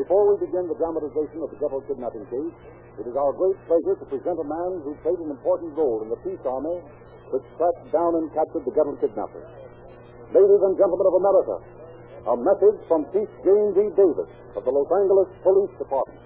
Before we begin the dramatization of the Gettle kidnapping case, it is our great pleasure to present a man who played an important role in the peace army which tracked down and captured the Gettle kidnappers. Ladies and gentlemen of America, a message from Chief James E. Davis of the Los Angeles Police Department.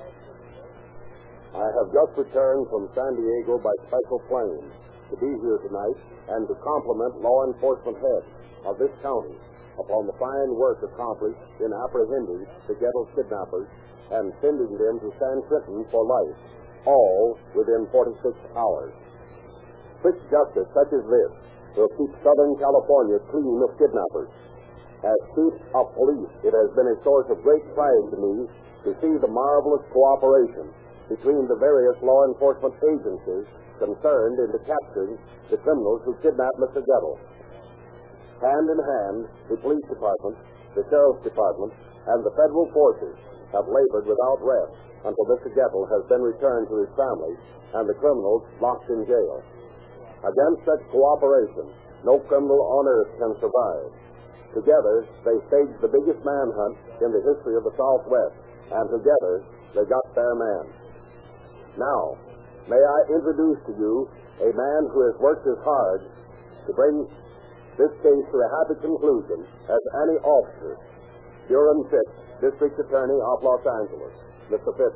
I have just returned from San Diego by special plane to be here tonight and to compliment law enforcement heads of this county upon the fine work accomplished in apprehending the Gettle kidnappers and sending them to San Quentin for life, all within 46 hours. Quick justice such as this will keep Southern California clean of kidnappers. As chief of police, it has been a source of great pride to me to see the marvelous cooperation between the various law enforcement agencies concerned in the capturing the criminals who kidnapped Mr. Gettle. Hand in hand, the police department, the sheriff's department, and the federal forces have labored without rest until Mr. Gettle has been returned to his family and the criminals locked in jail. Against such cooperation, no criminal on earth can survive. Together, they staged the biggest manhunt in the history of the Southwest, and together, they got their man. Now, may I introduce to you a man who has worked as hard to bring this case to a happy conclusion as any officer, Buren Fitz, District Attorney of Los Angeles. Mr. Fitz.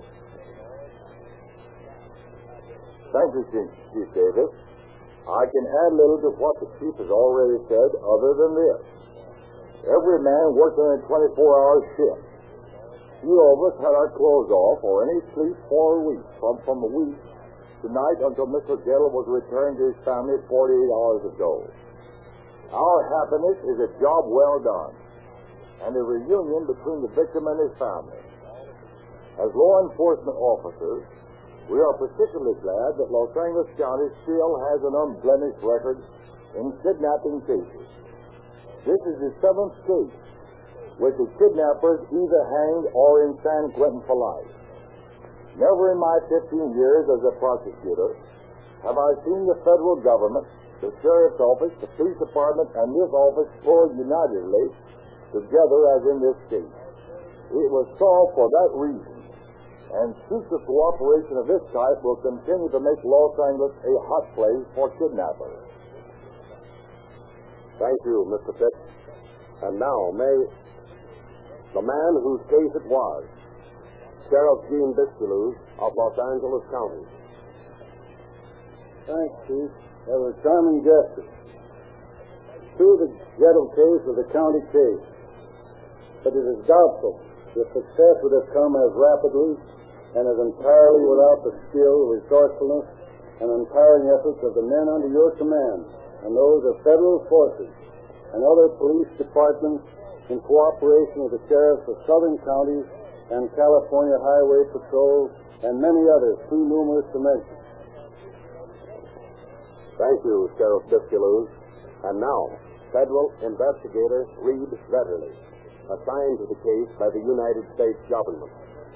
Thank you, Chief Davis. I can add little to what the Chief has already said other than this. Every man worked on a 24-hour shift. Few of us had our clothes off or any sleep for a week, from a week tonight until Mr. Gettle was returned to his family 48 hours ago. Our happiness is a job well done, and a reunion between the victim and his family. As law enforcement officers, we are particularly glad that Los Angeles County still has an unblemished record in kidnapping cases. This is the 7th case with the kidnappers either hanged or in San Quentin for life. Never in my 15 years as a prosecutor have I seen the federal government, the sheriff's office, the police department, and this office pulled unitedly together as in this case. It was solved for that reason, and future cooperation of this type will continue to make Los Angeles a hot place for kidnappers. Thank you, Mr. Fitz. And now, may the man whose case it was, Sheriff Gene Bisculoos of Los Angeles County. Thanks, Chief. That was charming justice. True, the Gettle case was a county case, but it is doubtful if success would have come as rapidly and as entirely without the skill, resourcefulness, and untiring efforts of the men under your command and those of federal forces and other police departments in cooperation with the sheriffs of southern counties and California Highway Patrol and many others too numerous to mention. Thank you, Sheriff Bisculoos. And now, Federal Investigator Reed Vetterly, assigned to the case by the United States government.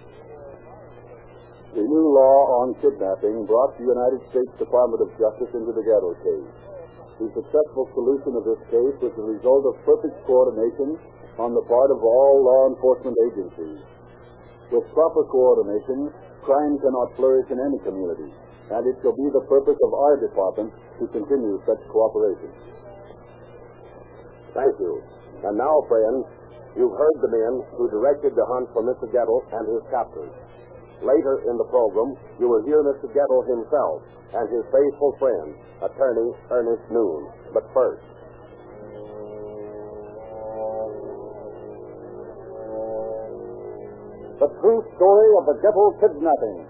The new law on kidnapping brought the United States Department of Justice into the Gettle case. The successful solution of this case was the result of perfect coordination on the part of all law enforcement agencies. With proper coordination, crime cannot flourish in any community, and it shall be the purpose of our department to continue such cooperation. Thank you. And now, friends, you've heard the men who directed the hunt for Mr. Gettle and his captors. Later in the program, you will hear Mr. Gettle himself and his faithful friend, Attorney Ernest Noon. But first, the true story of the Gettle kidnapping.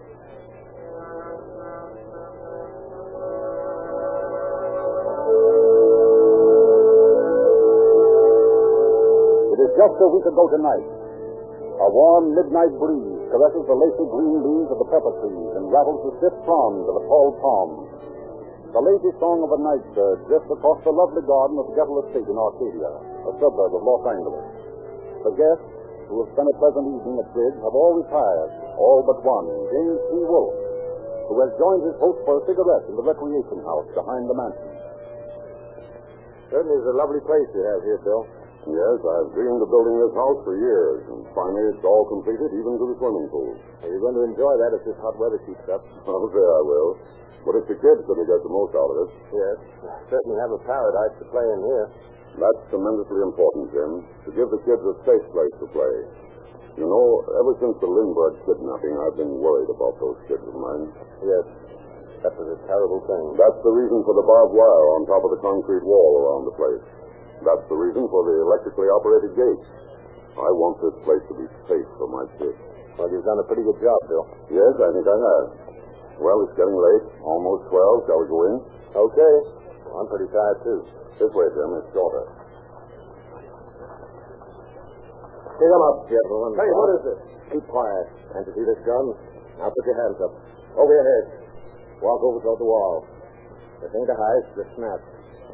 It is just a week ago tonight. A warm midnight breeze caresses the lacy green leaves of the pepper trees and rattles the stiff fronds of the tall palms. The lazy song of a night bird drifts across the lovely garden of the Gettle Estate in Arcadia, a suburb of Los Angeles. The guests who have spent a pleasant evening at bridge have all retired, all but one, James P. Wolfe, who has joined his host for a cigarette in the recreation house behind the mansion. Certainly is a lovely place you have here, Bill. Yes, I've dreamed of building this house for years, and finally it's all completed, even to the swimming pool. You're going to enjoy that if this hot weather keeps up. I'll say I will. But it's the kids that will get the most out of it. Yes. Certainly have a paradise to play in here. That's tremendously important, Jim, to give the kids a safe place to play. You know, ever since the Lindbergh kidnapping, I've been worried about those kids of mine. Yes. That was a terrible thing. That's the reason for the barbed wire on top of the concrete wall around the place. That's the reason for the electrically operated gates. I want this place to be safe for my kids. Well, you've done a pretty good job, Bill. Yes, I think I have. Well, it's getting late. Almost 12. Shall we go in? Okay. I'm pretty tired, too. This way, Jim. It's shorter. Pick them up, gentlemen. Hey, what is it? Keep quiet. Can't you see this gun? Now put your hands up. Over your head. Walk over toward the wall. This ain't a heist, it's a snap.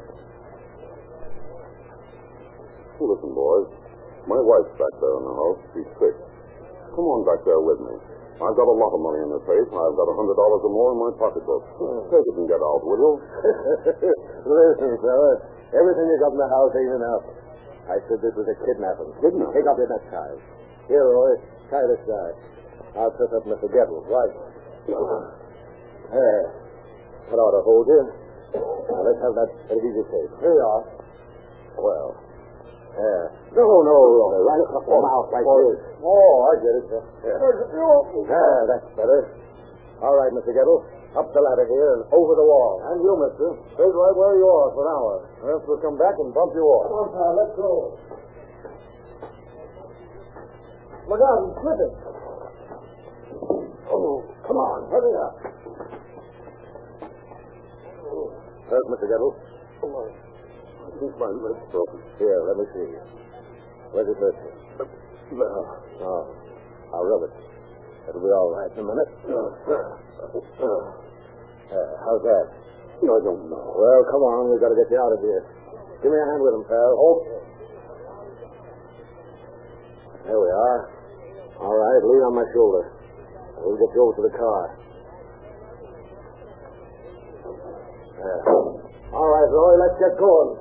Listen, boys. My wife's back there in the house. She's sick. Come on back there with me. I've got a lot of money in the safe. I've got $100 or more in my pocketbook. Take it and get out, will you? Listen, fella. Everything you got in the house ain't enough. I said this was a kidnapping. Kidnapping? Take off your neckties. Here, Roy. Tie this guy. I'll set up Mr. Gettle. Right. There. That ought to hold you. Now, let's have that adhesive tape. Here you are. Well. There. No, Roy. Right across the mouth like this. Oh, I get it. There, that's better. All right, Mr. Gettle. Up the ladder here and over the wall. And you, mister. Stay right where you are for an hour. Or else we'll come back and bump you off. Come on, pal, let's go. Look out, he's slipping. Oh, come on. Hurry up. There's Mr. Gettle. I think my leg's broken. Here, let me see. Where's it hurt you? There. Oh, I'll rub it. It'll be all right in a minute. How's that? I don't know. Well, come on. We've got to get you out of here. Give me a hand with him, pal. Okay. There we are. All right, lean on my shoulder. We'll get you over to the car. There. All right, Roy, let's get going.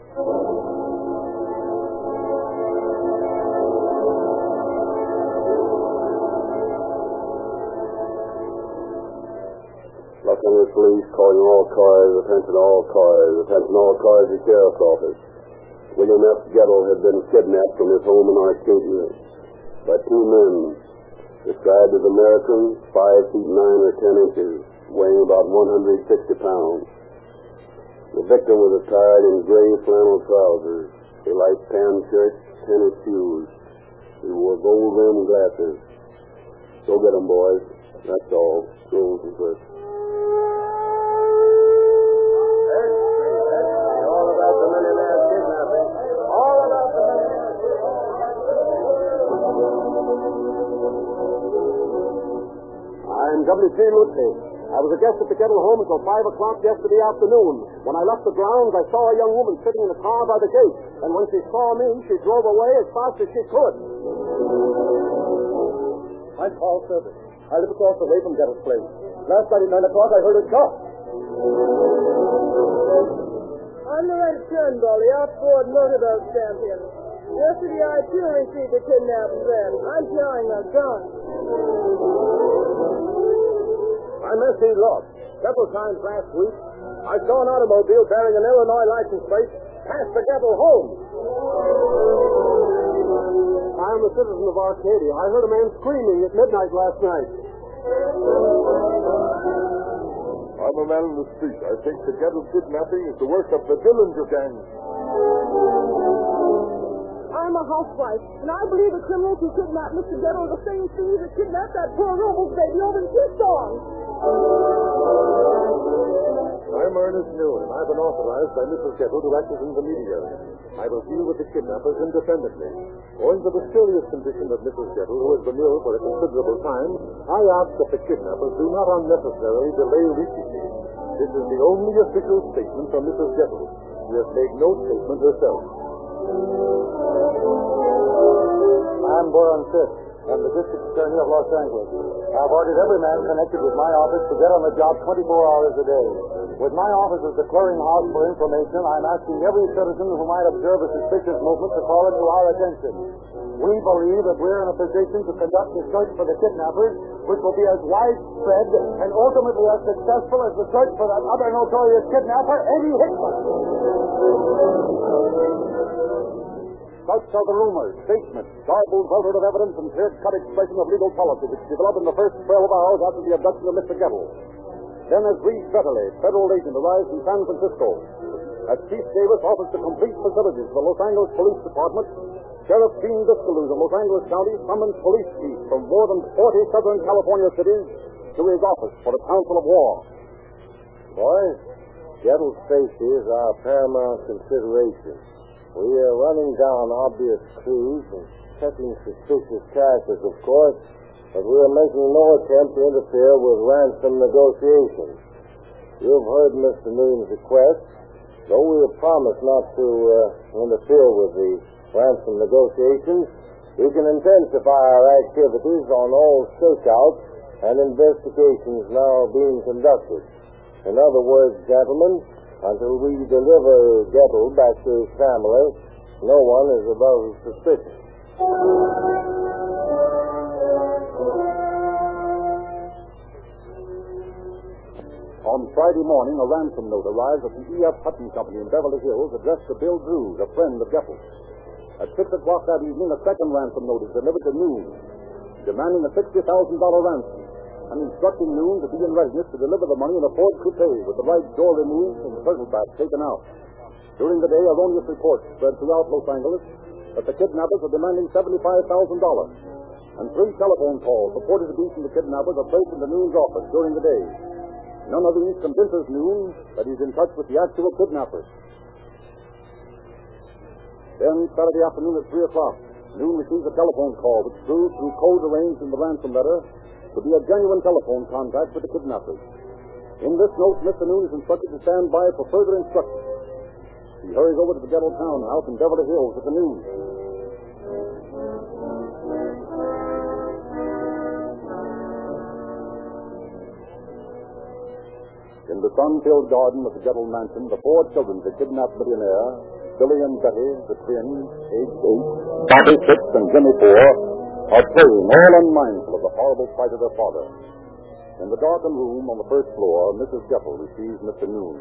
Los Angeles Police calling all cars, attention all cars, attention all cars to Sheriff's Office. William F. Gettle had been kidnapped from his home in Arcadia by two men, described as Americans, 5 feet 9 or 10 inches, weighing about 160 pounds. The victim was attired in gray flannel trousers, a light tan shirt, tennis shoes. He wore gold rimmed glasses. Go get 'em, boys. That's all. Schools and first. All about the millionaire's kidnapping. All about the millionaire's I'm W.C. Lutzy. I was a guest at the Gettle home until 5 o'clock yesterday afternoon. When I left the grounds, I saw a young woman sitting in a car by the gate. And when she saw me, she drove away as fast as she could. I'm Paul Service. I live across the way from Gettle's place. Last night at 9 o'clock, I heard a shot. I'm Loretta Turnbull, the outboard motorboat champion. Yesterday I too received a kidnapping threat. I'm carrying a gun. I'm S.C. Lott. Several times last week, I saw an automobile bearing an Illinois license plate pass the Gettle home. I'm a citizen of Arcadia. I heard a man screaming at midnight last night. I'm a man in the street. I think the Gettle kidnapping is the work of the Dillinger gang. I'm a housewife, and I believe the criminals who kidnapped Mr. Gettle are the same thieves that kidnapped that poor Robles baby over in Tucson. I'm Ernest Newman. I've been authorized by Mrs. Gettle to act as intermediary. I will deal with the kidnappers independently. Owing to the serious condition of Mrs. Gettle, who has been ill for a considerable time, I ask that the kidnappers do not unnecessarily delay reaching me. This is the only official statement from Mrs. Gettle. She has made no statement herself. I'm Boron Fisk. and the District Attorney of Los Angeles. I've ordered every man connected with my office to get on the job 24 hours a day. With my office as the clearinghouse for information, I'm asking every citizen who might observe a suspicious movement to call it to our attention. We believe that we're in a position to conduct a search for the kidnappers, which will be as widespread and ultimately as successful as the search for that other notorious kidnapper, Eddie Hickman. Such are the rumors, statements, garbled, weltered of evidence, and clear-cut expression of legal policy which developed in the first 12 hours after the abduction of Mr. Gettle. Then, as Reed Fetterley, federal agent, arrives from San Francisco, as Chief Davis offers the complete facilities of the Los Angeles Police Department, Sheriff Gene Discaluse of Los Angeles County summons police chiefs from more than 40 Southern California cities to his office for a council of war. Boys, Gettle's safety is our paramount consideration. We are running down obvious clues and checking suspicious caches, of course, but we are making no attempt to interfere with ransom negotiations. You've heard Mr. Noon's request. Though we have promised not to interfere with the ransom negotiations, we can intensify our activities on all stakeouts and investigations now being conducted. In other words, gentlemen, until we deliver Gettle back to his family, no one is above suspicion. On Friday morning, a ransom note arrives at the E.F. Hutton Company in Beverly Hills addressed to Bill Drews, a friend of Gettle. At 6 o'clock that evening, a second ransom note is delivered to Noon, demanding a $60,000 ransom, and instructing Noon to be in readiness to deliver the money in a Ford coupe with the right door removed and the turtle back taken out. During the day, erroneous reports spread throughout Los Angeles that the kidnappers are demanding $75,000, and 3 telephone calls purported to be from the kidnappers are placed in the Noon's office during the day. None of these convinces Noon that he's in touch with the actual kidnappers. Then, Saturday afternoon at 3 o'clock, Noon receives a telephone call which proves through code arranged in the ransom letter to be a genuine telephone contact with the kidnappers. In this note, Mr. Noon is instructed to stand by for further instructions. He hurries over to the Gettle townhouse in Beverly Hills with the news. In the sun-filled garden of the Gettle mansion, the 4 children of the kidnapped millionaire, Billy and Betty, the twins, aged 8, Bobby 6, and Jimmy 4, are playing, all unmindful of the horrible plight of their father. In the darkened room on the first floor, Mrs. Gettle receives Mr. Noon.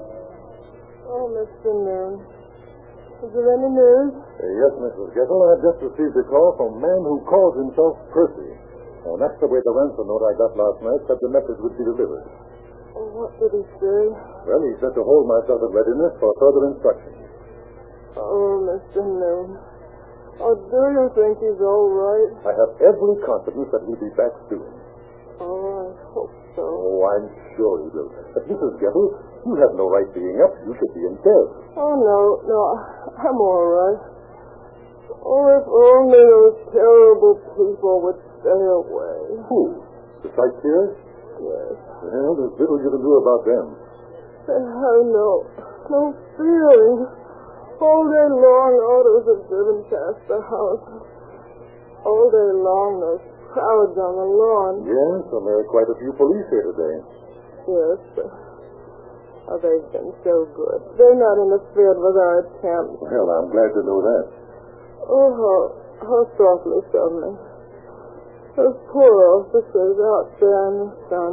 Oh, Mr. Noon. Is there any news? Yes, Mrs. Gettle. I just received a call from a man who calls himself Percy. Oh, that's the way the ransom note I got last night said the message would be delivered. Oh, what did he say? Well, he said to hold myself in readiness for further instructions. Oh, Mr. Noon. Oh, do you think he's all right? I have every confidence that he'll be back soon. Oh, I hope so. Oh, I'm sure he will. But Mrs. Gettle, you have no right being up. You should be in bed. Oh, no, I'm all right. Oh, if only those terrible people would stay away. Who? The sightseers? Yes. Well, there's little you can do about them. They have no feeling. All day long, autos have driven past the house. All day long, there's crowds on the lawn. Yes, and there are quite a few police here today. Yes, but they've been so good. They're not interfered with our attempts. Well, I'm glad to know that. Oh, how softly suddenly. Those poor officers out there in the sun.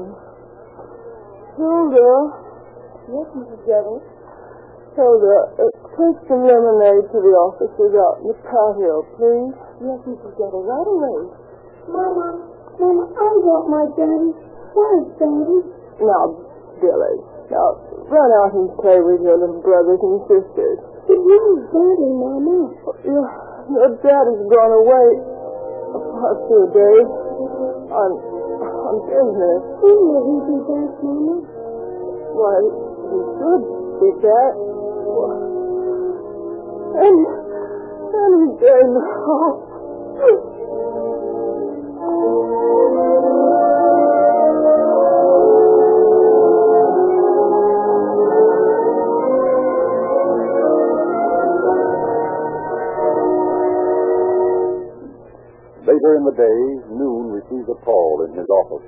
Hilda. Yes, Mrs. Gettle. Hilda, take some lemonade to the officers out in the patio, please. Yes, Mrs. Gettle, right away. Mama, I want my daddy. Where's Daddy? Now, Billy, run out and play with your little brothers and sisters. Where's Daddy, Mama? Your daddy's gone away for a few days on business. When will he be back, Mama? Why, he should be back. Any day now. Later in in the day, Noon received a call in his office.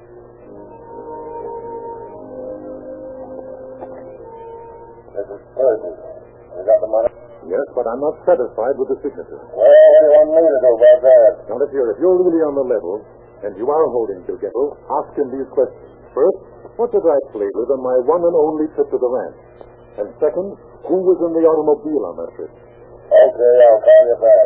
This is Percy. You got the money? Yes, but I'm not satisfied with the signature. Well, what do you want me to do about that? Now, if you're really on the level, and you are holding Gilgetto, ask him these questions. First, what did I play with on my one and only trip to the ranch? And second, who was in the automobile on that trip? Okay, I'll call you back.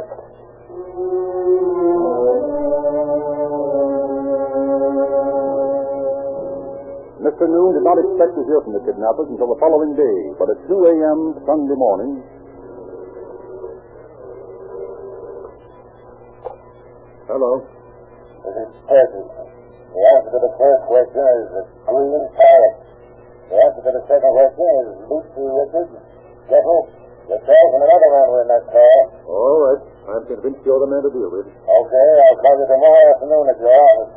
Mr. Noon did not expect to hear from the kidnappers until the following day, but at 2 a.m. Sunday morning... Hello. This is Percy. The answer to the first question is Green Parrot. The answer to the second question is Lucy Richards, Gettle, yourself, and another man were in that car. All right. I'm convinced you're the man to deal with. Okay, I'll call you tomorrow afternoon at your office.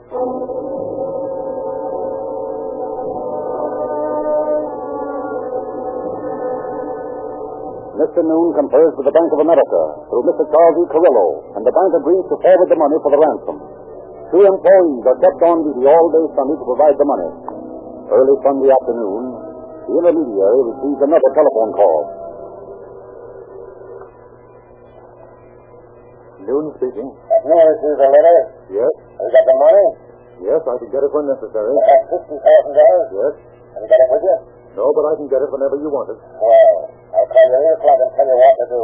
Mr. Noon confers with the Bank of America through Mr. Charles E. Carrillo, and the bank agrees to forward the money for the ransom. 2 employees are kept on duty all day Sunday to provide the money. Early Sunday afternoon, the intermediary receives another telephone call. Noon speaking. Have you received a letter? Yes? Have you got the money? Yes, I can get it when necessary. You have $50,000? Yes? Have you got it with you? No, but I can get it whenever you want it. Well, I'll call you at 8 o'clock and tell you what to do.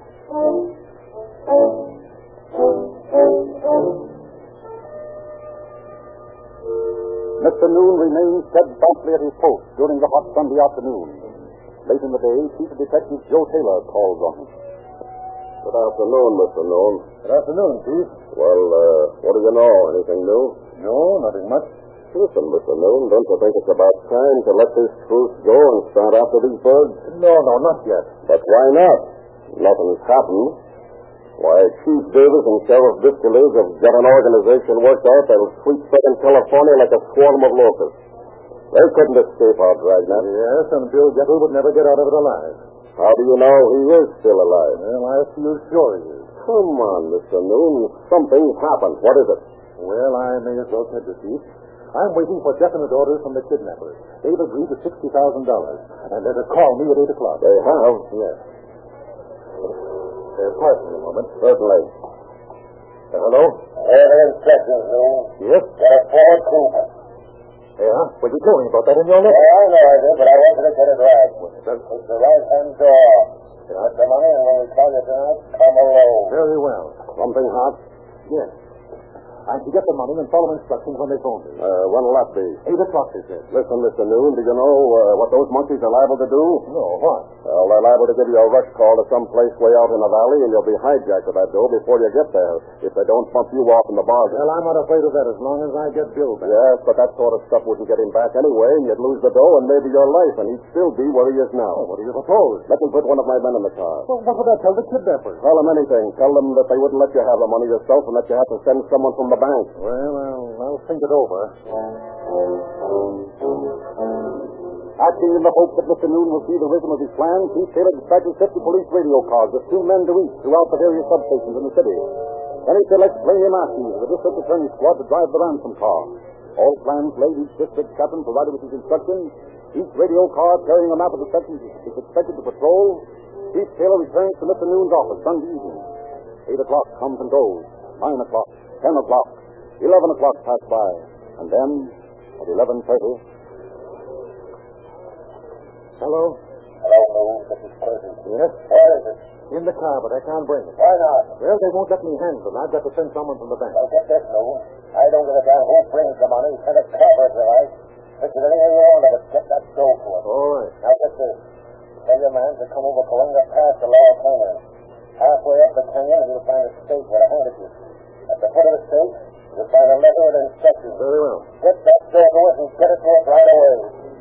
Mr. Noon remains steadfastly at his post during the hot Sunday afternoon. Late in the day, Chief Detective Joe Taylor calls on him. Good afternoon, Mr. Noon. Good afternoon, Chief. Well, what do you know? Anything new? No, nothing much. Listen, Mr. Noon, don't you think it's about time to let this truce go and start after these birds? No, not yet. But why not? Nothing's happened. Why, Chief Davis and Sheriff Distillers have got an organization worked out that'll sweep Southern California like a swarm of locusts. They couldn't escape our dragnet. Yes, and Bill Gettle would never get out of it alive. How do you know he is still alive? Well, I feel sure he is. Come on, Mr. Noon. Something's happened. What is it? Well, I may as well tell you, Chief. I'm waiting for definite orders from the kidnappers. They've agreed to $60,000, and they're to call me at 8 o'clock. They have? Yes. Pardon me a moment. Certainly. Hello? Here are the instructions, Noon. Yes? Get a Ford Cooper. Yeah? Well, you told me about that in your Yeah, letter. I know I did, but I wanted to get it right. It's the right-hand door. Get the money, and when we call you tonight, come alone. Very well. Something hot? Yes. I'm to get the money and follow instructions when they phone me. When'll that be? 8 o'clock, they said. Listen, Mr. Noon, do you know what those monkeys are liable to do? No, what? Well, they're liable to give you a rush call to some place way out in the valley, and you'll be hijacked at that door before you get there, if they don't bump you off in the bargain. Well, I'm not afraid of that as long as I get Bill back. Yes, but that sort of stuff wouldn't get him back anyway, and you'd lose the dough and maybe your life, and he'd still be where he is now. Oh, what do you propose? Let me put one of my men in the car. Well, what would I tell the kidnappers? Tell them anything. Tell them that they wouldn't let you have the money yourself and that you have to send someone from the bank. Well, I'll think it over. Acting in the hope that Mr. Noon will see the rhythm of his plan, Chief Taylor dispatches 50 police radio cars with 2 men to each throughout the various substations in the city. Then he selects Blaney Matthews of the district attorney's squad to drive the ransom car. All plans laid, each district captain provided with his instructions. Each radio car carrying a map of the sections is expected to patrol. Chief Taylor returns to Mr. Noon's office Sunday evening. 8 o'clock comes and goes. 9 o'clock, 10 o'clock, 11 o'clock pass by. And then, at 11:30... Hello? Hello, Noon. This is Percy. Yes? Where is it? In the car, but I can't bring it. Why not? Well, they won't let me handle it. I've got to send someone from the bank. Well, get this, Noon. I don't give a damn who brings the money. Send it covered, all right? If there's anything wrong with it, get that dough for it. All right. Now, get this. Tell your man to come over Coringa Pass to Lower Canyon. Halfway up the canyon, you'll find a stake with a handkerchief. At the foot of the stake, you'll find a letter with instructions. Very well. Get that dough to it and get it to us right away.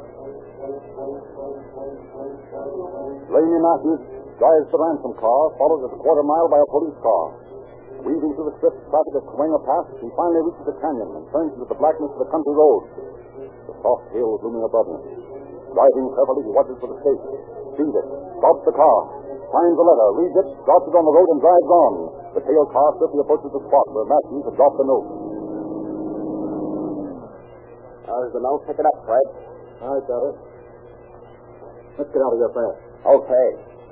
Blaney Matthews drives the ransom car, followed at a quarter mile by a police car. Weaving through the swift traffic of Coringa Pass, he finally reaches the canyon and turns into the blackness of the country road. The soft hills looming above him. Driving carefully, he watches for the stake. Sees it, stops the car, finds the letter, reads it, drops it on the road, and drives on. The tail car swiftly approaches the spot where Matthews had dropped the note. There's the note. Pick it up, Fred. I got it. Let's get out of here fast. Okay.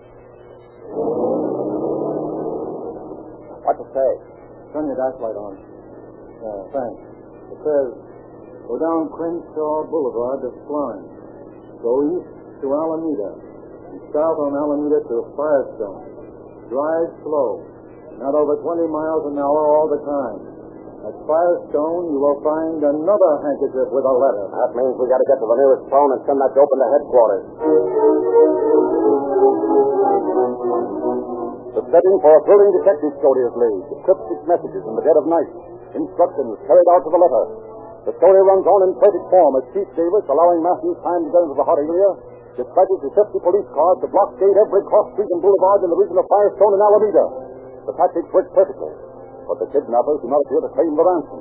What to say? Turn your dash light on. Thanks. It says, go down Crenshaw Boulevard to Florence. Go east to Alameda. And south on Alameda to Firestone. Drive slow. Not over 20 miles an hour all the time. At Firestone, you will find another handkerchief with a letter. That means we got to get to the nearest phone and send that dope into headquarters. The setting for a thrilling detective story is laid. The cryptic messages in the dead of night. Instructions carried out to the letter. The story runs on in perfect form as Chief Davis, allowing Matthews time to get into the hot area, dispatches the 50 police cars to blockade every cross street and boulevard in the region of Firestone and Alameda. The tactics work perfectly, but the kidnappers do not appear to claim the ransom.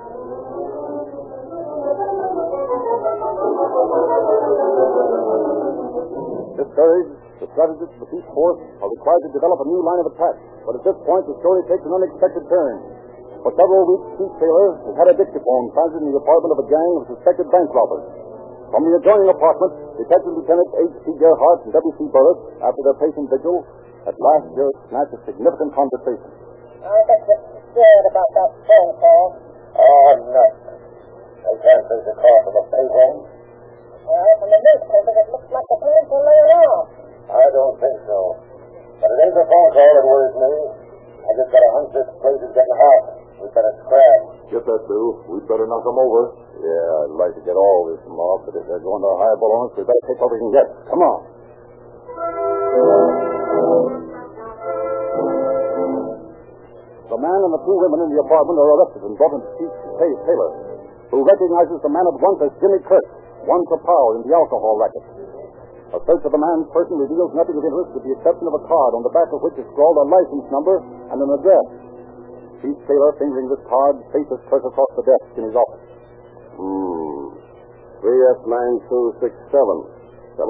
Discouraged, the strategists of the Peace Force are required to develop a new line of attack, but at this point the story takes an unexpected turn. For several weeks, Chief Taylor has had a dictaphone planted in the apartment of a gang of suspected bank robbers. From the adjoining apartment, Detective Lieutenant H.C. Gerhardt and W.C. Burris, after their patient vigil, at last hear it snatch a significant conversation. I bet you're scared about that phone call. Oh, nothing. They can't trace a call from a payphone. Well, from the newspaper, it looks like the police are laying off. I don't think so. But it ain't the phone call that worries me. I just got a hunch this place is getting hot. We better scrap. Get that, Bill. We'd better knock them over. Yeah, I'd like to get all this from off, but if they're going to highball on us, we better take what we can get. Come on. The man and the two women in the apartment are arrested and brought into Chief Taylor, who recognizes the man at once as Jimmy Kirk, once a pal in the alcohol racket. A search of the man's person reveals nothing of interest with the exception of a card on the back of which is scrawled a license number and an address. Chief Taylor, fingering this card, faces Kirk across the desk in his office. 3F9267.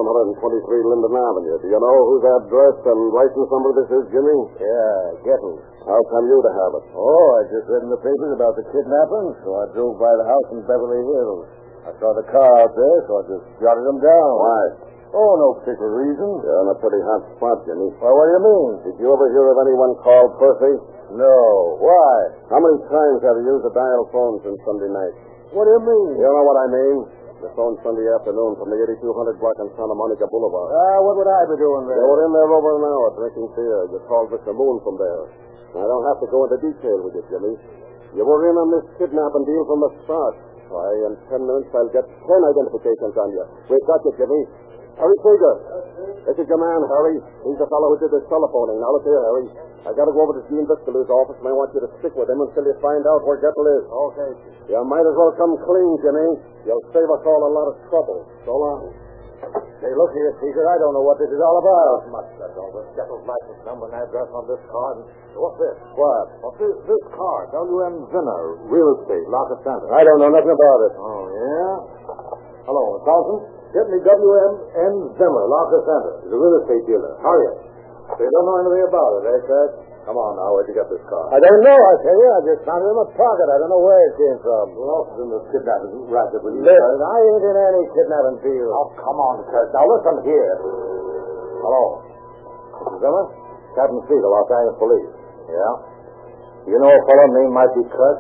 723 Linden Avenue. Do you know whose address and license number this is, Jimmy? Yeah, Gettles. How come you to have it? Oh, I just read in the papers about the kidnapping, so I drove by the house in Beverly Hills. I saw the car out there, so I just jotted them down. Why? Oh, no particular reason. You're in a pretty hot spot, Jimmy. Well, what do you mean? Did you ever hear of anyone called Percy? No. Why? How many times have you used a dial phone since Sunday night? What do you mean? You know what I mean? The phone Sunday afternoon from the 8200 block on Santa Monica Boulevard. What would I be doing there? You were in there over an hour drinking beer. You called Mr. Moon from there. I don't have to go into detail with you, Jimmy. You were in on this kidnapping deal from the start. Why, in 10 minutes I'll get 10 identifications on you. We've got you, Jimmy. Harry Krieger. This is your man, Harry. He's the fellow who did the telephoning. Now look here, Harry. I got to go over to Gene Biscaloo's office, and I want you to stick with him until you find out where Gettle is. Okay. You might as well come clean, Jimmy. You'll save us all a lot of trouble. So long. Hey, look here, Caesar. I don't know what this is all about. Much I don't. There's Gettle's license number and address on this card. What's this? What? What's this card? W.M. Zinner, real estate, Lockett Center. I don't know nothing about it. Oh, yeah? Hello, Carlson. Get me W.M. Zimmer, Lockett Center. He's a real estate dealer. Hurry up. They don't know anything about it, eh, Fred? Come on now, where'd you get this car? I don't know, I tell you. I just found it in my pocket. I don't know where it came from. Who else is in this kidnapping racket with you? Listen, I ain't in any kidnapping deal. Oh, come on, Kurt. Now listen here. Hello. Mr. Zimmer? Captain Siegel, Los Angeles Police. Yeah? You know a fellow named Mikey Kirk?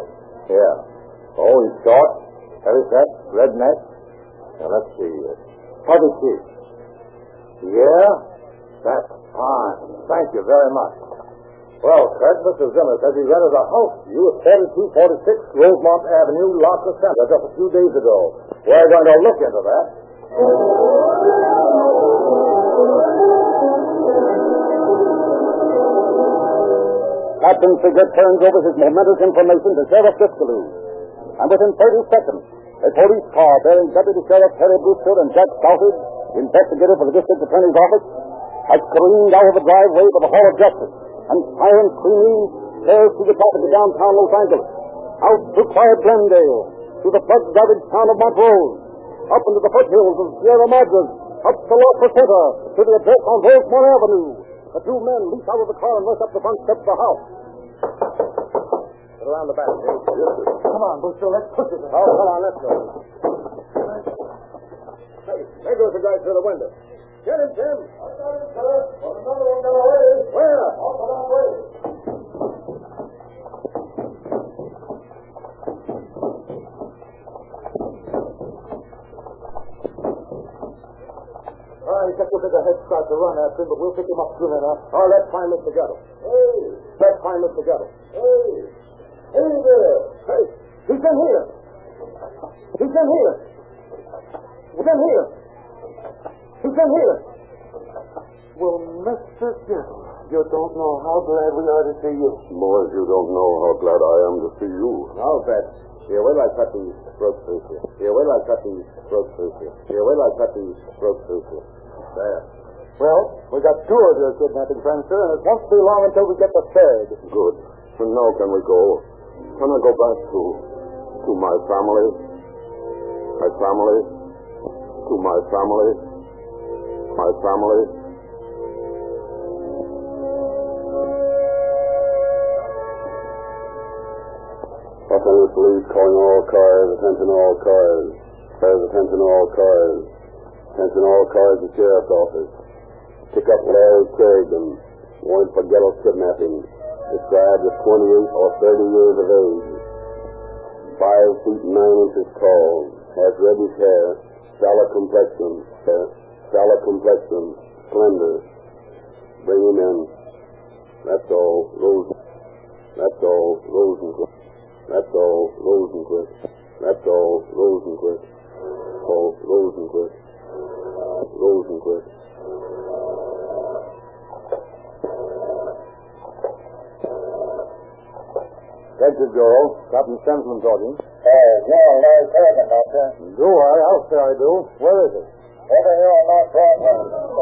Yeah. Oh, he's short, heavy set, red neck. Now, let's see. Putty Chief. Yeah? That's fine. Thank you very much. Well, Kurt, Mr. Zimmer says he rented a house to you at 4246 Rosemont Avenue, Lockett Center, just a few days ago. We're going to look into that. Captain Sigurd turns over his momentous information to Sheriff Biscaloo. And within 30 seconds, a police car bearing Deputy Sheriff Harry Brewster and Jack Southard, investigator for the district attorney's office, has careened out of the driveway to the Hall of Justice, and siren screaming tears through the traffic of downtown Los Angeles, out through quiet Glendale, through the flood-ravaged town of Montrose, up into the foothills of Sierra Madres, up to La Placenta, to the address on Rosemont Avenue. The two men leap out of the car and rush up the front steps of the house. Get around the back, Jim. Come on, Brewster, let's push it. Oh, come on, let's go. Hey, there goes the guy through the window. Get him, Jim. I got him, sir. But another one got away. Where? Off of that way. He took a head start to run after him, but we'll pick him up soon enough. Oh, let's find Mr. Gettle. Hey! Let's find Mr. Gettle. Hey! Hey there! Hey, he's in here. He's in here. He's in here. He's in here. Well, Mr. Gettle, you don't know how glad we are to see you. Boys, you don't know how glad I am to see you. I'll bet. Here, wait till I cut these throats loose here. Here, wait till I cut these throats loose here. Here, wait till I cut these throats loose here. There. Well, we got two of your kidnapping friends, sir, and it won't be long until we get the third. Good. And now can we go? Can I go back to my family? My family? To my family? My family? Los Angeles Police calling all cars. Attention all cars. Attention all cars. Attention all cars to Sheriff's Office. Pick up Larry Kerrigan. Warrant for Gettle kidnapping. Described as 28 or 30 years of age. 5 feet 9 inches tall. Has reddish hair. Sallow complexion. Sallow complexion. Slender. Bring him in. That's all. That's all. Rosenquist. That's all. Rosenquist. That's all. Rosenquist. Oh, Rosenquist. Rosenquist. Detective Joel, Captain Stensman talking. General Larry Kerrigan, Doctor. Do I? I'll say I do. Where is he? Over here on North Broadway.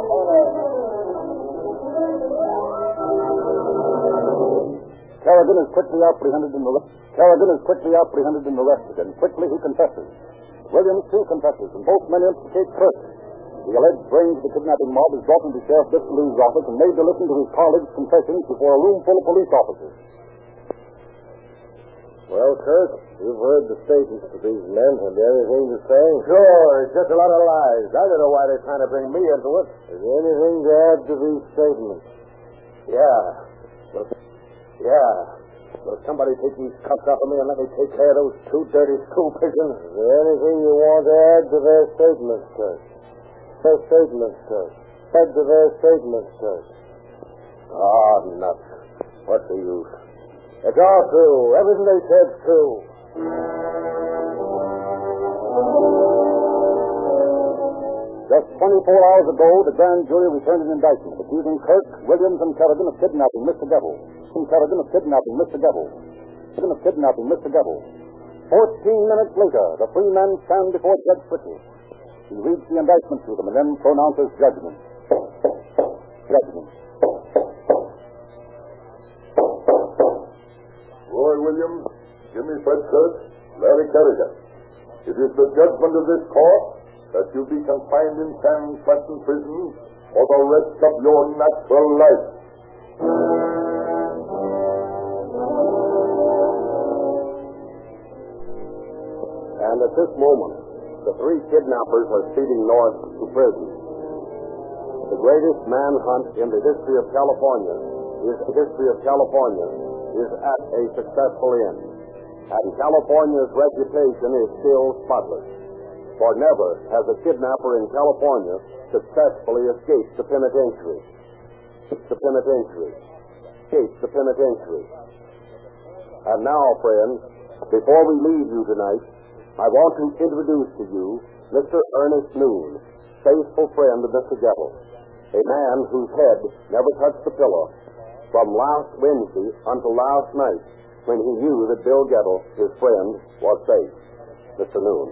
Kerrigan is quickly apprehended and arrested, and quickly he confesses. Williams, too, confesses, and both men implicate Kirk. The alleged brains of the kidnapping mob is brought into Sheriff Distle's office and made to listen to his colleagues' confessions before a room full of police officers. Well, Kirk, you've heard the statements of these men. Have you anything to say? Sure, it's just a lot of lies. I don't know why they're trying to bring me into it. Is there anything to add to these statements? Will somebody take these cuffs off of me and let me take care of those two dirty school pigeons? Is there anything you want to add to their statements, Kirk? Add to their statements, Kirk. Ah, nuts. What's the use? It's all true. Everything they said's true. Just 24 hours ago, the grand jury returned an indictment accusing Kirk, Williams, and Kerrigan of kidnapping Mr. Gettle. 14 minutes later, the three men stand before Judge Fritchie. He reads the indictment to them and then pronounces judgment. Roy Williams, Jimmy Fred Kirk, Larry Kerrigan. It is the judgment of this court that you be confined in San Quentin prison for the rest of your natural life. And at this moment, the three kidnappers are speeding north to prison. The greatest manhunt in the history of California is at a successful end. And California's reputation is still spotless. For never has a kidnapper in California successfully escaped the penitentiary. And now, friends, before we leave you tonight, I want to introduce to you Mr. Ernest Noon, faithful friend of Mr. Gettle, a man whose head never touched the pillow from last Wednesday until last night, when he knew that Bill Gettle, his friend, was safe. Mr. Noon.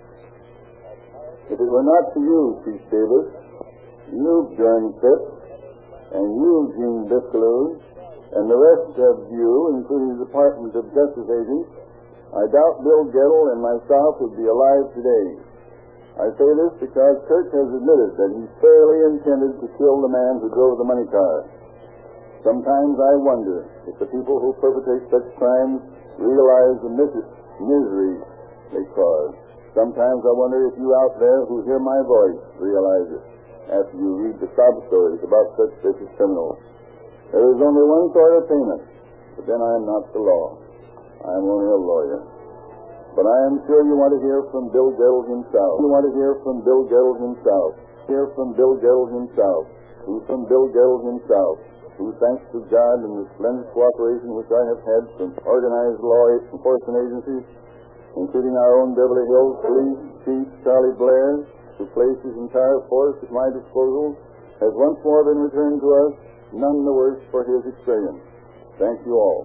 If it were not for you, Chief Davis, you, John Phipps, and you, Gene Biscaloon, and the rest of you, including the Department of Justice agents, I doubt Bill Gettle and myself would be alive today. I say this because Kirk has admitted that he fairly intended to kill the man who drove the money car. Sometimes I wonder if the people who perpetrate such crimes realize the misery they cause. Sometimes I wonder if you out there who hear my voice realize it after you read the sob stories about such vicious criminals. There is only one sort of payment, but then I am not the law. I am only a lawyer. But I am sure you want to hear from Bill Gettle himself. You want to hear from Bill Gettle himself. Hear from Bill Gettle himself. Who from Bill Gettle himself, who thanks to God and the splendid cooperation which I have had from organized law enforcement agencies, including our own Beverly Hills Police Chief Charlie Blair, who placed his entire force at my disposal, has once more been returned to us, none the worse for his experience. Thank you all.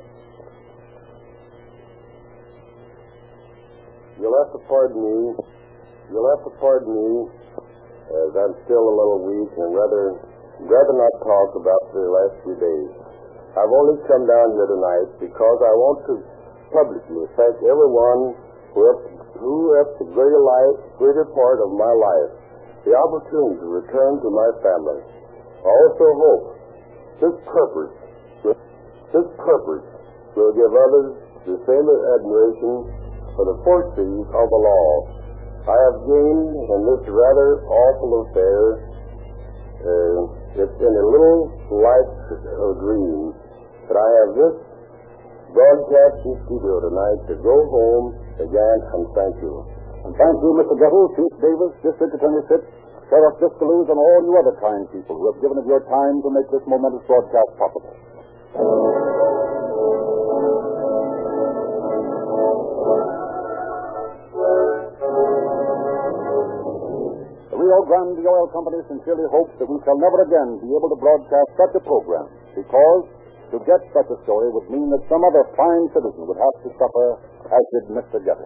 You'll have to pardon me, as I'm still a little weak and rather not talk about the last few days. I've only come down here tonight because I want to publicly thank everyone who at the greater part of my life, the opportunity to return to my family. I also hope this purpose will give others the same admiration for the forces of the law I have gained in this rather awful affair. It's in a little light of dream that I have this broadcasting studio tonight to go home again and thank you. And thank you, Mr. Gettle, Chief Davis, District Attorney Fitz, Sheriff Discaluse, and all you other kind people who have given of your time to make this momentous broadcast possible. The Rio Grande Oil Company sincerely hopes that we shall never again be able to broadcast such a program, because to get such a story would mean that some other fine citizen would have to suffer as did Mr. Gettle.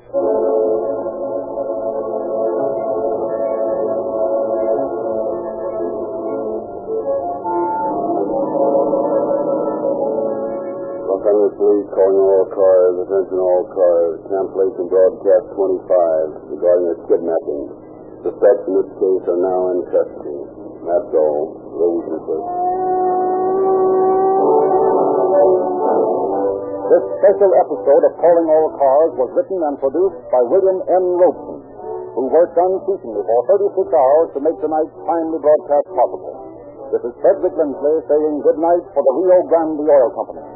Los Angeles Police calling all cars, attention all cars, cancellation broadcast 25 regarding a kidnapping. Suspects in this case are now in custody. That's all. Ladies and gentlemen. This special episode of Calling All Cars was written and produced by William N. Robeson, who worked unceasingly for 36 hours to make tonight's timely broadcast possible. This is Frederick Lindsley saying good night for the Rio Grande Oil Company.